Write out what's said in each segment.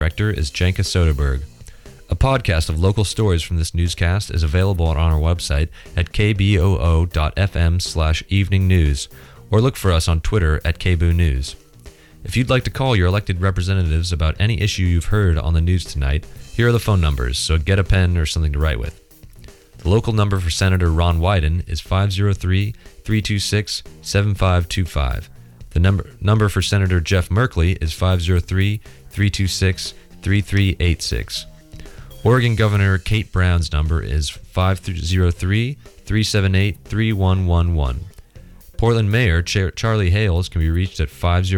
Director is Jenka Soderberg. A podcast of local stories from this newscast is available on our website at kboo.fm/evening news, or look for us on Twitter at KBOO News. If you'd like to call your elected representatives about any issue you've heard on the news tonight, here are the phone numbers, so get a pen or something to write with. The local number for Senator Ron Wyden is 503-326-7525. The number for Senator Jeff Merkley is 503-326-3386. Oregon Governor Kate Brown's number is 503-378-3111. Portland Mayor Charlie Hales can be reached at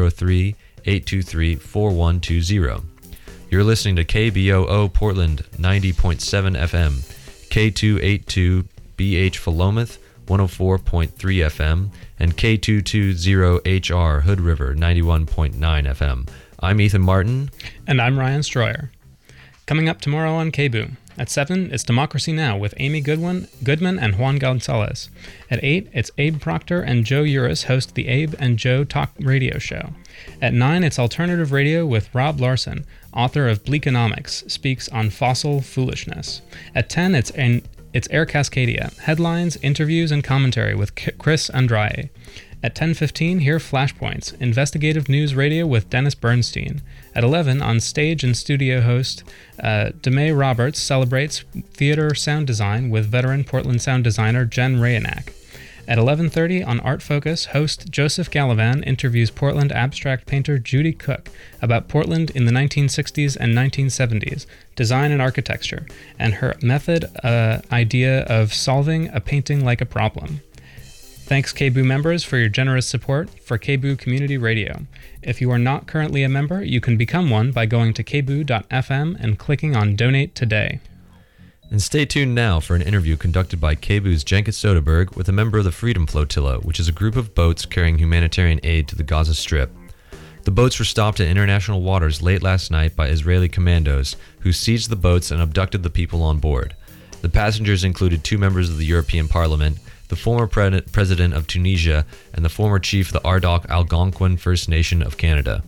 503-823-4120. You're listening to KBOO Portland 90.7 FM, K282 BH Philomath 104.3 FM, and K220HR Hood River 91.9 FM. I'm Ethan Martin. And I'm Ryan Stroyer. Coming up tomorrow on KBOO. At 7, it's Democracy Now! With Amy Goodman and Juan Gonzalez. At 8, it's Abe Proctor and Joe Uris host the Abe and Joe Talk Radio Show. At 9, it's Alternative Radio with Rob Larson, author of Bleakonomics, speaks on fossil foolishness. At 10, it's Air Cascadia, headlines, interviews, and commentary with Chris Andrade. At 10:15, hear Flashpoints, investigative news radio with Dennis Bernstein. At 11, on stage and studio host Demay Roberts celebrates theater sound design with veteran Portland sound designer Jen Rayanak. At 11:30, on Art Focus, host Joseph Gallivan interviews Portland abstract painter Judy Cook about Portland in the 1960s and 1970s, design and architecture, and her method idea of solving a painting like a problem. Thanks, KBOO members, for your generous support for KBOO Community Radio. If you are not currently a member, you can become one by going to kboo.fm and clicking on Donate Today. And stay tuned now for an interview conducted by KBOO's Jenka Soderberg with a member of the Freedom Flotilla, which is a group of boats carrying humanitarian aid to the Gaza Strip. The boats were stopped in international waters late last night by Israeli commandos, who seized the boats and abducted the people on board. The passengers included 2 members of the European Parliament, the former president of Tunisia, and the former chief of the Ardagh Algonquin First Nation of Canada.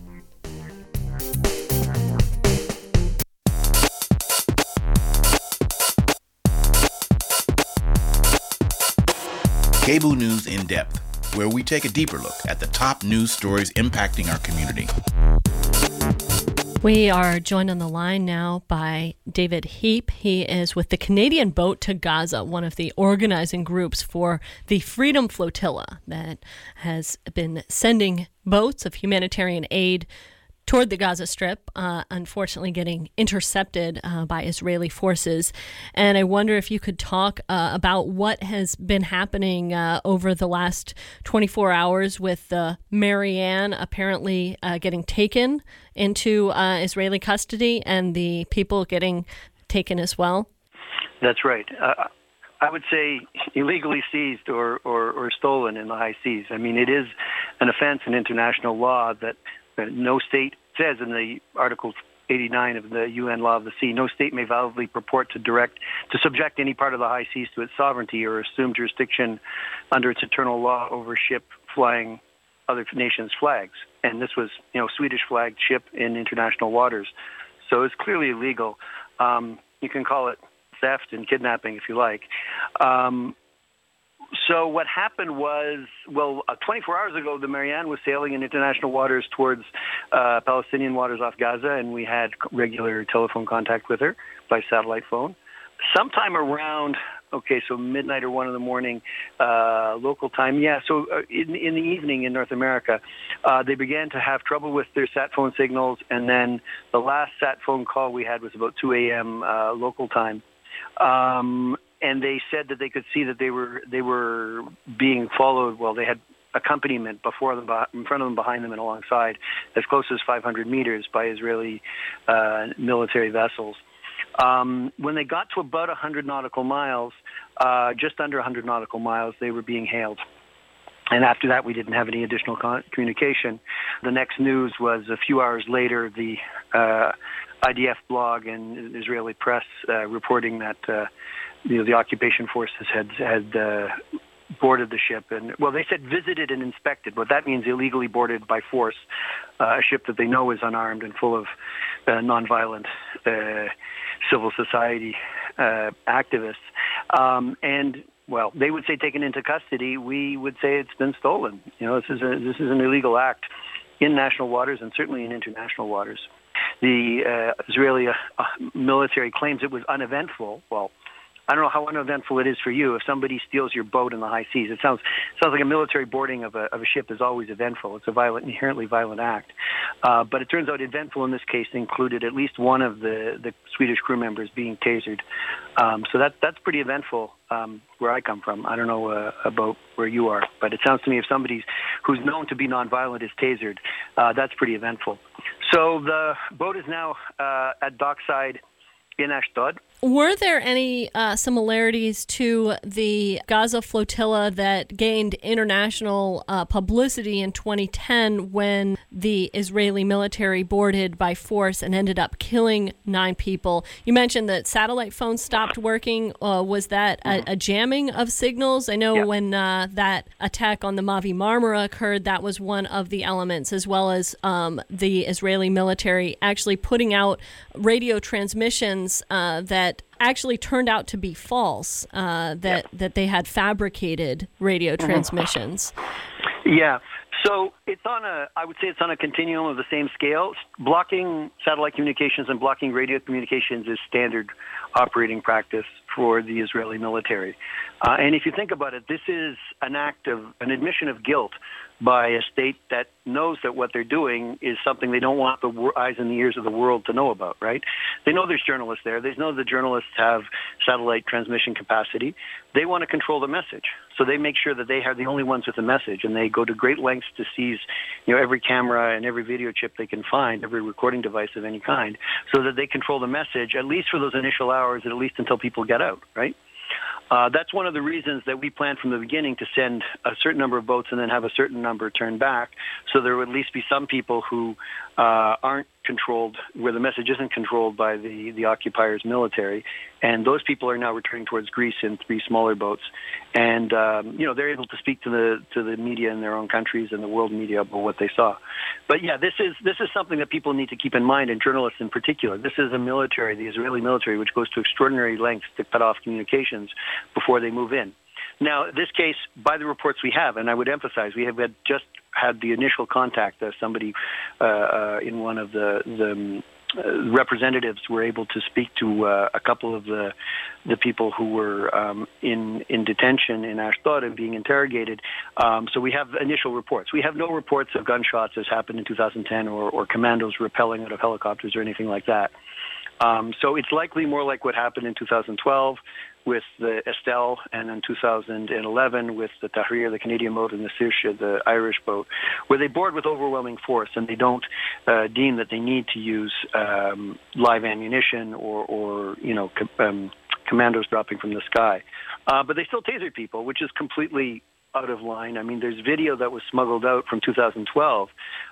KBOO News in Depth, where we take a deeper look at the top news stories impacting our community. We are joined on the line now by David Heap. He is with the Canadian Boat to Gaza, one of the organizing groups for the Freedom Flotilla that has been sending boats of humanitarian aid toward the Gaza Strip, unfortunately getting intercepted by Israeli forces. And I wonder if you could talk about what has been happening over the last 24 hours with Marianne apparently getting taken into Israeli custody and the people getting taken as well. That's right. I would say illegally seized or stolen in the high seas. I mean, it is an offense in international law that no state says in the Article 89 of the UN Law of the Sea, no state may validly purport to subject any part of the high seas to its sovereignty or assume jurisdiction under its internal law over ship flying other nations' flags. And this was, Swedish flagged ship in international waters. So it's clearly illegal. You can call it theft and kidnapping if you like. So what happened was, 24 hours ago, the Marianne was sailing in international waters towards Palestinian waters off Gaza, and we had regular telephone contact with her by satellite phone. Sometime around, midnight or 1 a.m, local time, in the evening in North America, they began to have trouble with their sat phone signals, and then the last sat phone call we had was about 2 a.m. Local time. And they said that they could see that they were being followed. Well, they had accompaniment before them, in front of them, behind them, and alongside, as close as 500 meters by Israeli military vessels. When they got to about 100 nautical miles, just under 100 nautical miles, they were being hailed. And after that, we didn't have any additional communication. The next news was a few hours later, the IDF blog and Israeli press reporting that the occupation forces had boarded the ship. And, well, they said visited and inspected. What that means, illegally boarded by force a ship that they know is unarmed and full of nonviolent civil society activists. And, well, they would say taken into custody. We would say it's been stolen. This is an illegal act in national waters and certainly in international waters. The Israeli military claims it was uneventful. Well, I don't know how uneventful it is for you if somebody steals your boat in the high seas. It sounds like a military boarding of a ship is always eventful. It's a inherently violent act. But it turns out eventful in this case included at least one of the Swedish crew members being tasered. So that's pretty eventful where I come from. I don't know about where you are, but it sounds to me if somebody who's known to be nonviolent is tasered, that's pretty eventful. So the boat is now at dockside in Ashdod. Were there any similarities to the Gaza flotilla that gained international publicity in 2010 when the Israeli military boarded by force and ended up killing 9 people? You mentioned that satellite phones stopped working. Was that a jamming of signals? I know when that attack on the Mavi Marmara occurred, that was one of the elements, as well as the Israeli military actually putting out radio transmissions that actually turned out to be false, that they had fabricated radio transmissions. Yeah. So I would say it's on a continuum of the same scale. Blocking satellite communications and blocking radio communications is standard operating practice for the Israeli military. And if you think about it, this is an admission of guilt by a state that knows that what they're doing is something they don't want the eyes and the ears of the world to know about, right? They know there's journalists there. They know the journalists have satellite transmission capacity. They want to control the message. So they make sure that they are the only ones with the message, and they go to great lengths to seize every camera and every video chip they can find, every recording device of any kind, so that they control the message, at least for those initial hours, at least until people get out, right? That's one of the reasons that we planned from the beginning to send a certain number of boats and then have a certain number turn back, so there would at least be some people who aren't controlled, where the message isn't controlled by the occupier's military, and those people are now returning towards Greece in 3 smaller boats, and they're able to speak to the media in their own countries and the world media about what they saw. But yeah, this is something that people need to keep in mind, and journalists in particular. This is a military, the Israeli military, which goes to extraordinary lengths to cut off communications before they move in. Now, this case, by the reports we have, and I would emphasize, we have just had the initial contact. Somebody in one of the representatives were able to speak to a couple of the people who were in detention in Ashdod and being interrogated. So we have initial reports. We have no reports of gunshots as happened in 2010 or commandos rappelling out of helicopters or anything like that. So it's likely more like what happened in 2012 with the Estelle, and in 2011 with the Tahrir, the Canadian boat, and the Saoirse, the Irish boat, where they board with overwhelming force and they don't deem that they need to use live ammunition or commandos dropping from the sky. But they still taser people, which is completely out of line. I mean, there's video that was smuggled out from 2012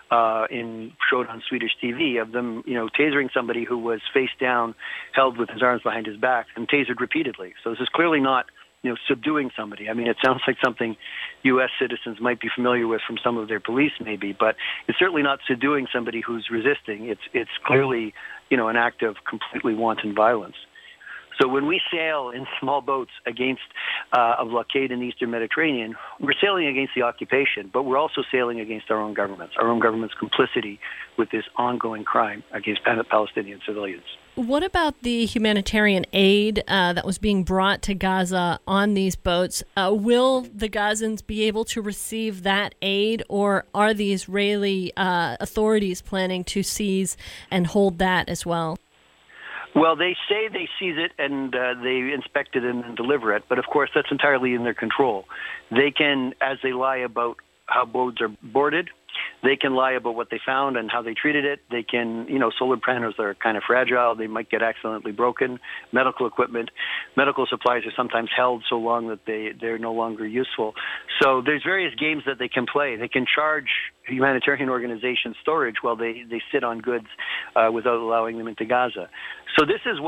showed on Swedish TV of them, tasering somebody who was face down, held with his arms behind his back, and tasered repeatedly. So this is clearly not, subduing somebody. I mean, it sounds like something U.S. citizens might be familiar with from some of their police, maybe, but it's certainly not subduing somebody who's resisting. It's clearly, an act of completely wanton violence. So when we sail in small boats against a blockade in the Eastern Mediterranean, we're sailing against the occupation, but we're also sailing against our own government's complicity with this ongoing crime against Palestinian civilians. What about the humanitarian aid that was being brought to Gaza on these boats? Will the Gazans be able to receive that aid, or are the Israeli authorities planning to seize and hold that as well? Well, they say they seize it and they inspect it and deliver it, but of course that's entirely in their control. They can, as they lie about how boats are boarded, they can lie about what they found and how they treated it. They can, solar panels are kind of fragile. They might get accidentally broken. Medical equipment, medical supplies are sometimes held so long that they're no longer useful. So there's various games that they can play. They can charge humanitarian organizations storage while they sit on goods without allowing them into Gaza. So this is what's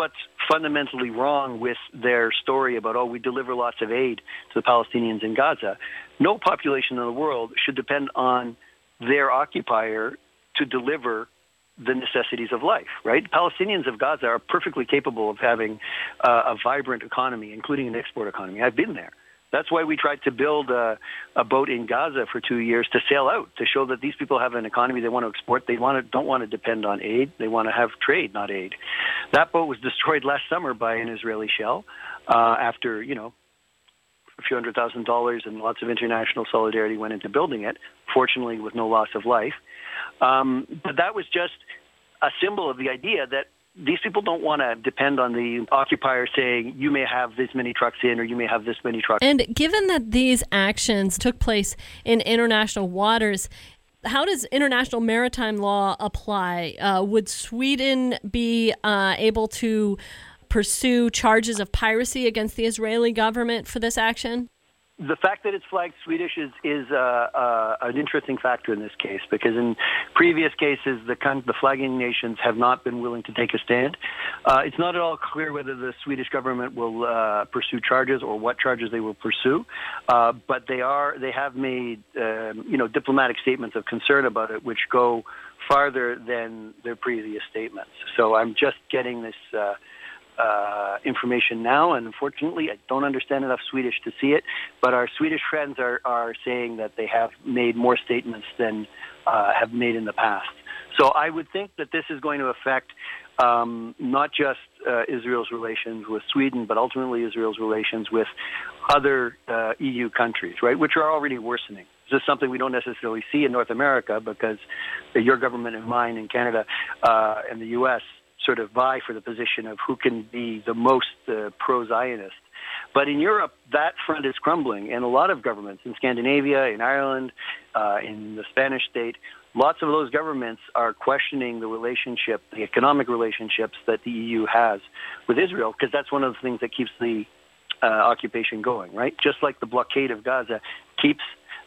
fundamentally wrong with their story about, we deliver lots of aid to the Palestinians in Gaza. No population in the world should depend on their occupier to deliver the necessities of life, right? Palestinians of Gaza are perfectly capable of having a vibrant economy, including an export economy. I've been there. That's why we tried to build a boat in Gaza for 2 years to sail out, to show that these people have an economy they want to export. They don't want to depend on aid. They want to have trade, not aid. That boat was destroyed last summer by an Israeli shell after, a few $100,000 and lots of international solidarity went into building it, fortunately with no loss of life. But that was just a symbol of the idea that these people don't want to depend on the occupier saying, you may have this many trucks in or you may have this many trucks. And given that these actions took place in international waters, how does international maritime law apply? Would Sweden be able to pursue charges of piracy against the Israeli government for this action? The fact that it's flagged Swedish is an interesting factor in this case, because in previous cases, the flagging nations have not been willing to take a stand. It's not at all clear whether the Swedish government will pursue charges or what charges they will pursue, but they have made diplomatic statements of concern about it, which go farther than their previous statements. So I'm just getting this information now, and unfortunately I don't understand enough Swedish to see it, but our Swedish friends are saying that they have made more statements than have made in the past. So I would think that this is going to affect not just Israel's relations with Sweden, but ultimately Israel's relations with other EU countries, right, which are already worsening. This is something we don't necessarily see in North America because your government and mine in Canada and the U.S. sort of vie for the position of who can be the most pro-Zionist. But in Europe, that front is crumbling, and a lot of governments in Scandinavia, in Ireland, in the Spanish state, lots of those governments are questioning the relationship, the economic relationships that the EU has with Israel, because that's one of the things that keeps the occupation going, right? Just like the blockade of Gaza keeps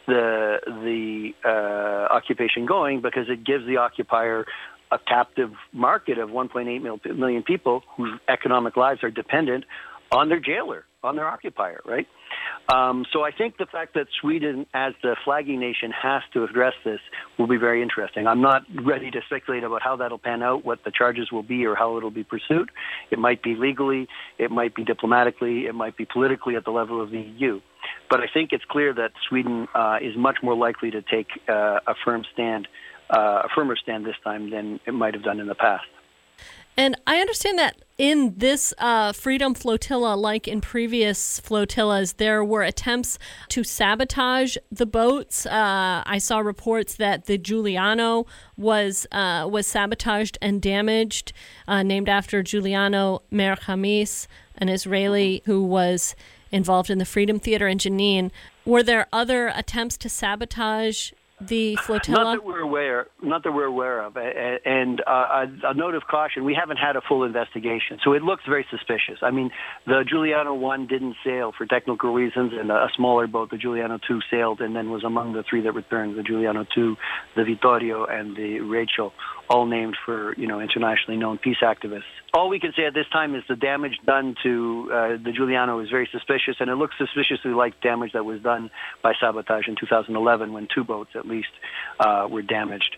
the occupation going because it gives the occupier a captive market of 1.8 million people whose economic lives are dependent on their jailer, on their occupier, right? So I think the fact that Sweden, as the flagging nation, has to address this will be very interesting. I'm not ready to speculate about how that'll pan out, what the charges will be, or how it'll be pursued. It might be legally, it might be diplomatically, it might be politically at the level of the EU. But I think it's clear that Sweden is much more likely to take a firmer stand this time than it might have done in the past. And I understand that in this Freedom Flotilla, like in previous flotillas, there were attempts to sabotage the boats. I saw reports that the Giuliano was sabotaged and damaged, named after Giuliano Mer Hamis, an Israeli who was involved in the Freedom Theater in Jenin. Were there other attempts to sabotage the flotilla? Not that we're aware of. And a note of caution, we haven't had a full investigation, so it looks very suspicious. I mean, the Giuliano 1 didn't sail for technical reasons, and a smaller boat, the Giuliano 2, sailed and then was among the three that returned, the Giuliano 2, the Vittorio, and the Rachel, all named for, internationally known peace activists. All we can say at this time is the damage done to the Giuliano is very suspicious, and it looks suspiciously like damage that was done by sabotage in 2011 when two boats at least were damaged.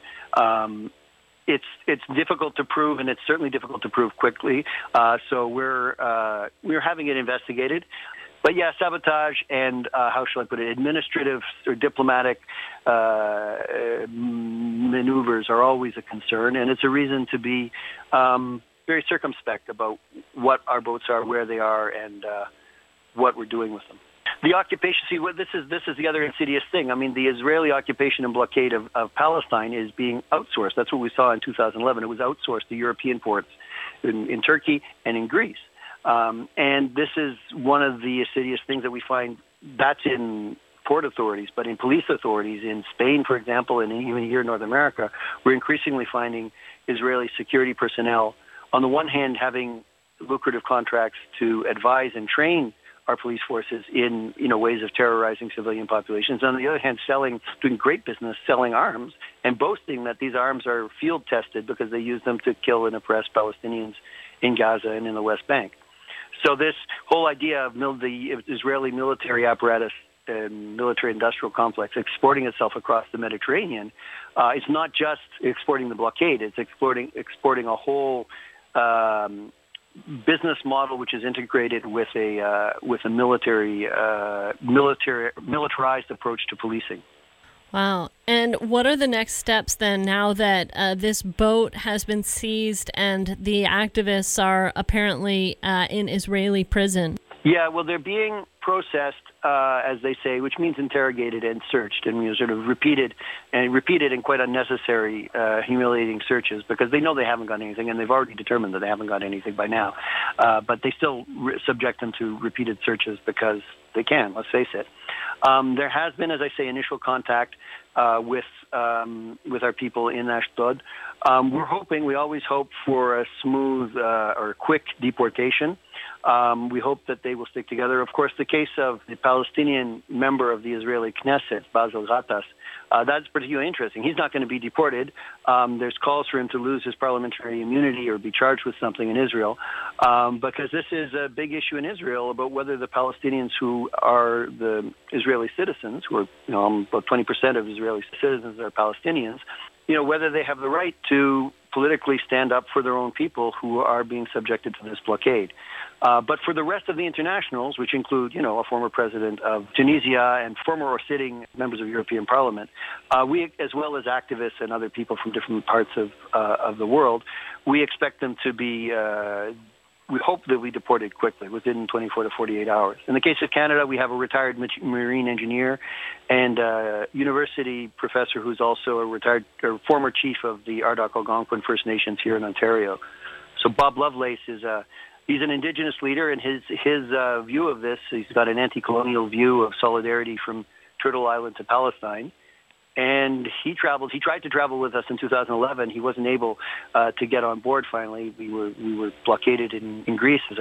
It's difficult to prove, and it's certainly difficult to prove quickly. So we're having it investigated. But yeah, sabotage and how shall I put it, administrative or diplomatic maneuvers are always a concern, and it's a reason to be very circumspect about what our boats are, where they are, and what we're doing with them. The occupation, this is the other insidious thing. I mean, the Israeli occupation and blockade of Palestine is being outsourced. That's what we saw in 2011. It was outsourced to European ports in Turkey and in Greece. And this is one of the insidious things that we find. That's in port authorities, but in police authorities in Spain, for example, and even here in North America, we're increasingly finding Israeli security personnel, on the one hand, having lucrative contracts to advise and train our police forces in ways of terrorizing civilian populations. On the other hand, doing great business selling arms and boasting that these arms are field tested because they use them to kill and oppress Palestinians in Gaza and in the West Bank. So this whole idea of the Israeli military apparatus and military-industrial complex exporting itself across the Mediterranean, it's not just exporting the blockade; it's exporting a whole business model which is integrated with a militarized approach to policing. Wow. And what are the next steps then now that this boat has been seized and the activists are apparently in Israeli prison? Yeah, well, they're being processed, as they say, which means interrogated and searched, and sort of repeated and quite unnecessary, humiliating searches because they know they haven't got anything, and they've already determined that they haven't got anything by now. But they still subject them to repeated searches because they can. Let's face it. There has been, as I say, initial contact with our people in Ashdod. We always hope for a smooth or quick deportation. We hope that they will stick together. Of course, the case of the Palestinian member of the Israeli Knesset, Basil Ghatas, that's particularly interesting. He's not going to be deported. There's calls for him to lose his parliamentary immunity or be charged with something in Israel, because this is a big issue in Israel about whether the Palestinians who are the Israeli citizens, who are about 20% of Israeli citizens are Palestinians, whether they have the right to politically stand up for their own people who are being subjected to this blockade. But for the rest of the internationals, which include, a former president of Tunisia and former or sitting members of European Parliament, we, as well as activists and other people from different parts of the world, we expect them to be, we hope they'll be deported quickly, within 24 to 48 hours. In the case of Canada, we have a retired marine engineer and a university professor who's also a retired or former chief of the Ardoch Algonquin First Nations here in Ontario. So Bob Lovelace is he's an Indigenous leader, and his view of this, he's got an anti-colonial view of solidarity from Turtle Island to Palestine. And he tried to travel with us in 2011. He wasn't able to get on board finally. We were blockaded in Greece, as